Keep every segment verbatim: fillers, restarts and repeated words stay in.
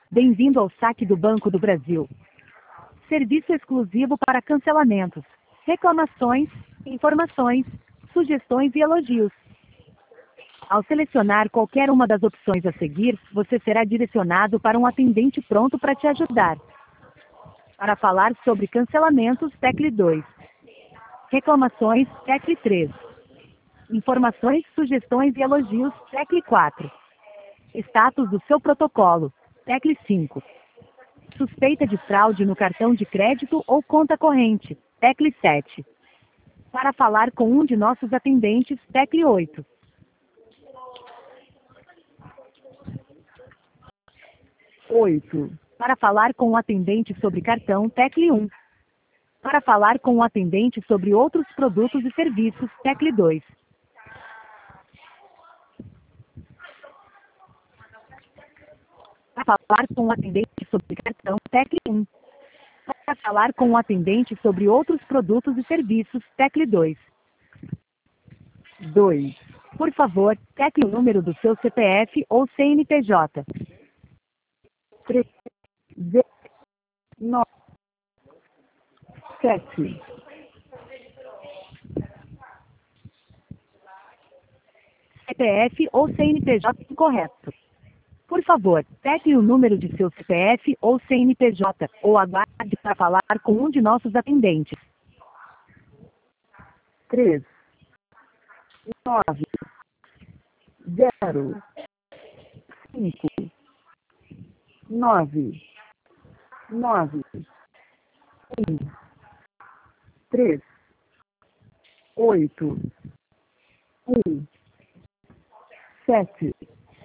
Bem-vindo ao saque do Banco do Brasil. Serviço exclusivo para cancelamentos, reclamações, informações, sugestões e elogios. Ao selecionar qualquer uma das opções a seguir, você será direcionado para um atendente pronto para te ajudar. Para falar sobre cancelamentos, tecle dois. Reclamações, tecle três. Informações, sugestões e elogios, tecle quatro. Status do seu protocolo, tecle cinco. Suspeita de fraude no cartão de crédito ou conta corrente, tecle sete. Para falar com um de nossos atendentes, tecle oito. oito. Para falar com o atendente sobre cartão, tecle um. Para falar com o atendente sobre outros produtos e serviços, tecle dois. Para falar com o atendente sobre cartão, tecle um. Para falar com o atendente sobre outros produtos e serviços, tecle dois. dois. Por favor, tecle o número do seu C P F ou C N P J. três, nove, sete. C P F ou C N P J incorreto. Por favor, tecle o número de seu C P F ou C N P J, ou aguarde para falar com um de nossos atendentes. três, nove, zero, cinco, nove, nove, um, três, oito, um, sete.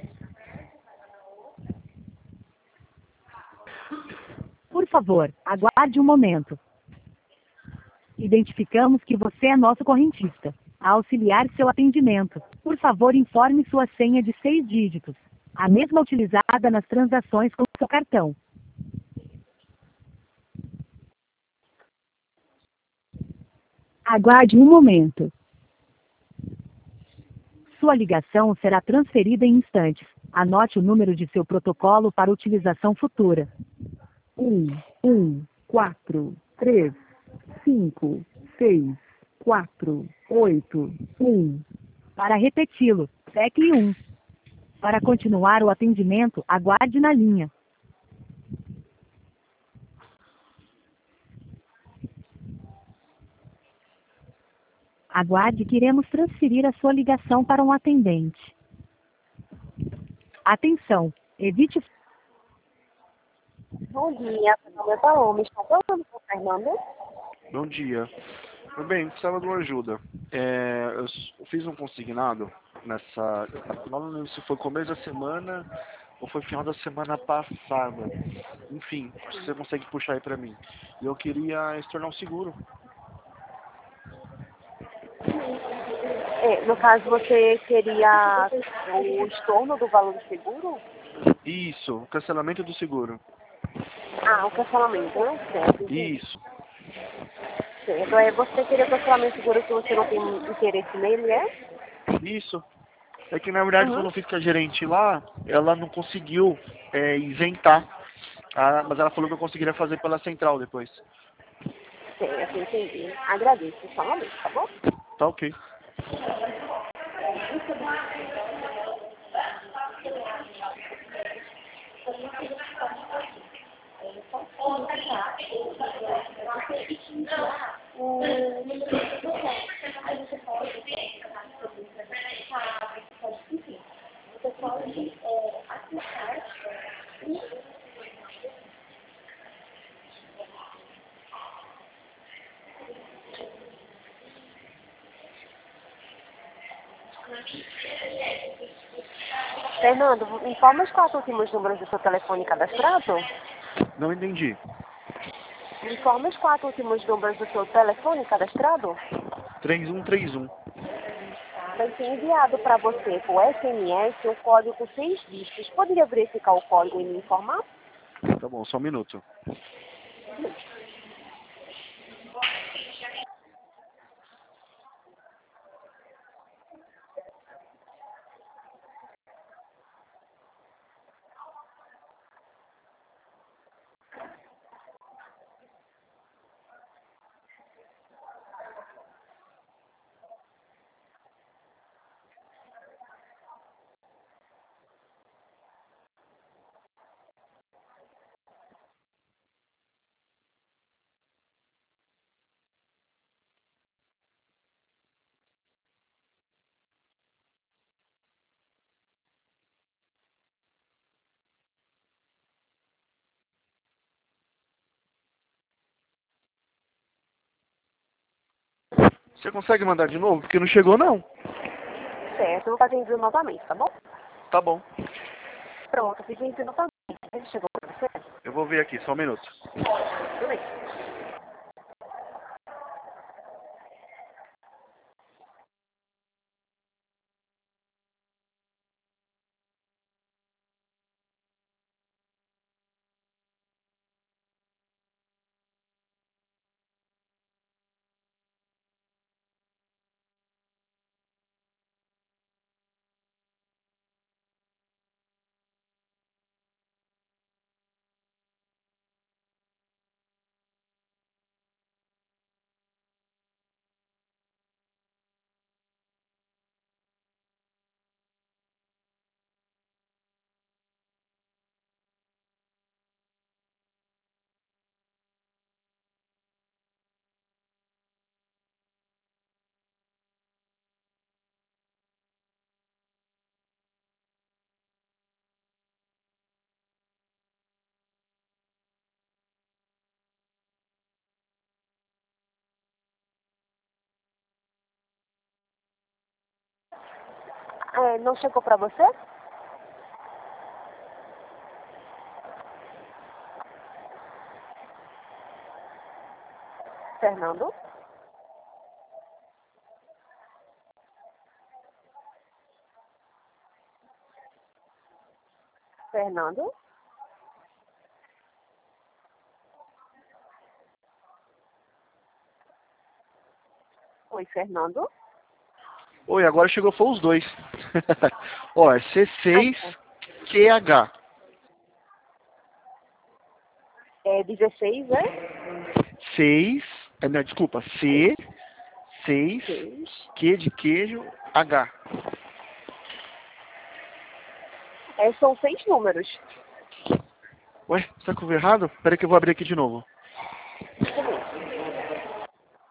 Por favor, aguarde um momento. Identificamos que você é nosso correntista. A auxiliar seu atendimento, por favor, informe sua senha de seis dígitos, a mesma utilizada nas transações com seu cartão. Aguarde um momento. Sua ligação será transferida em instantes. Anote o número de seu protocolo para utilização futura. um, um, quatro, três, cinco, seis, quatro, oito, um. Para repeti-lo, tecle um. Para continuar o atendimento, aguarde na linha. Aguarde que iremos transferir a sua ligação para um atendente. Atenção, evite... Bom dia, meu nome é Paloma. Estou falando com o Fernando? Bom dia. Meu bem, precisava de uma ajuda. É, eu s- eu fiz um consignado nessa... Não lembro se foi começo da semana ou foi final da semana passada. Enfim, se você consegue puxar aí pra mim. E eu queria estornar um seguro. É, no caso, você queria o estorno do valor do seguro? Isso, o cancelamento do seguro. Ah, o cancelamento, né? Certo, entendi. Isso, Certo. É, você queria o cancelamento do seguro que você não tem interesse nele, é? isso. É que na verdade Uhum. quando eu fiz com a gerente lá, ela não conseguiu é, isentar. Ah, mas ela falou que eu conseguiria fazer pela central depois. Certo, entendi. Agradeço. Só um momento, tá bom? Tá ok. Fernando, informa os quatro últimos números do seu telefone cadastrado? Não entendi. Informa os quatro últimos números do seu telefone cadastrado? três um três um. Vai ser enviado para você por S M S um código com seis dígitos. Poderia verificar o código e me informar? Tá bom, só um minuto. Você consegue mandar de novo? Porque não chegou, não. Certo, eu vou fazer envio novamente, tá bom? Tá bom. Pronto, fiz o envio novamente. Ele chegou pra você? Eu vou ver aqui, só um minuto. Tudo bem. É, não chegou pra você? Fernando? Fernando? Oi, Fernando? Oi, agora chegou, foi os dois. Ó, é C seis Q H. É dezesseis, é? seis, é, não, desculpa, C, seis, Seis. Q de queijo, H. É, são seis números. Ué, será que eu vi errado? Peraí que eu vou abrir aqui de novo. Tudo bem.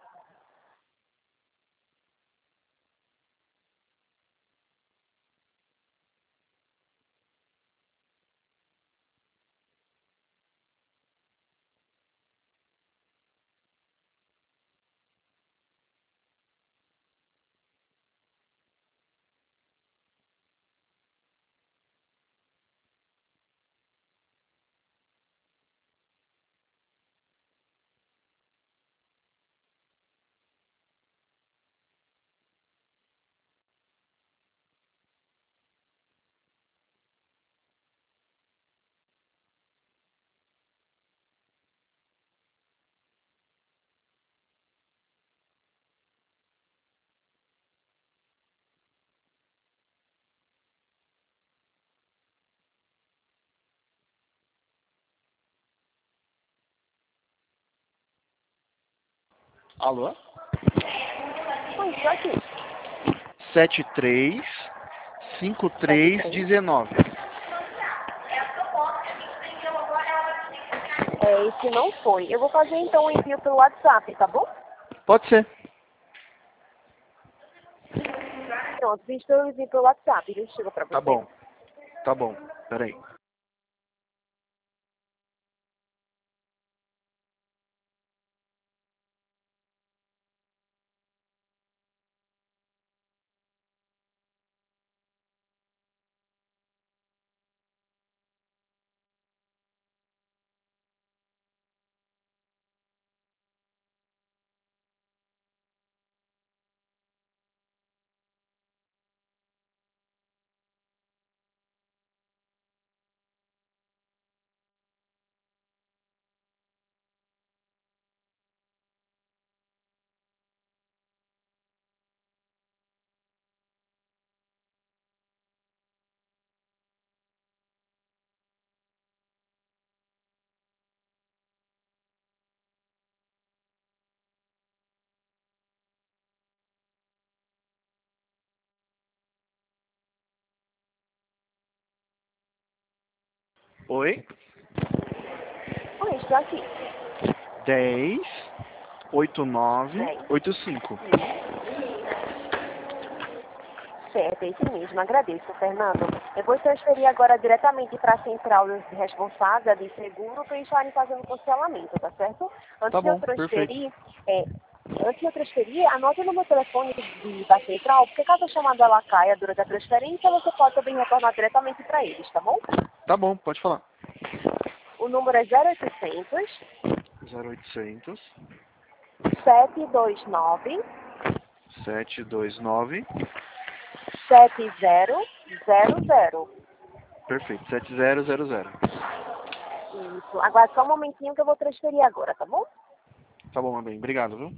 Alô? Oi, estou aqui. sete três cinco três um nove. É, esse não foi. Eu vou fazer então o envio pelo WhatsApp, tá bom? Pode ser. Pronto, fiz pelo envio pelo WhatsApp. Ele chegou pra você. Tá bom. Tá bom. Peraí. Oi? Oi, estou aqui. dez oitenta e nove Dez. oitenta e cinco. Certo, é isso mesmo. Agradeço, Fernando. Eu vou transferir agora diretamente para a central responsável de seguro para eles estarem fazendo o cancelamento, tá certo? Antes Tá de eu bom, perfeito. transferir, é, Antes de eu transferir, anote o número de telefone de, da central, porque caso a chamada ela caia durante a transferência, você pode também retornar diretamente para eles, tá bom? Tá bom, pode falar. O número é zero oitocentos, zero oitocentos, sete dois nove, sete dois nove. sete zero zero zero. Perfeito, sete zero zero zero. Isso. Aguarde só um momentinho que eu vou transferir agora, tá bom? Tá bom, meu bem. Obrigado, viu?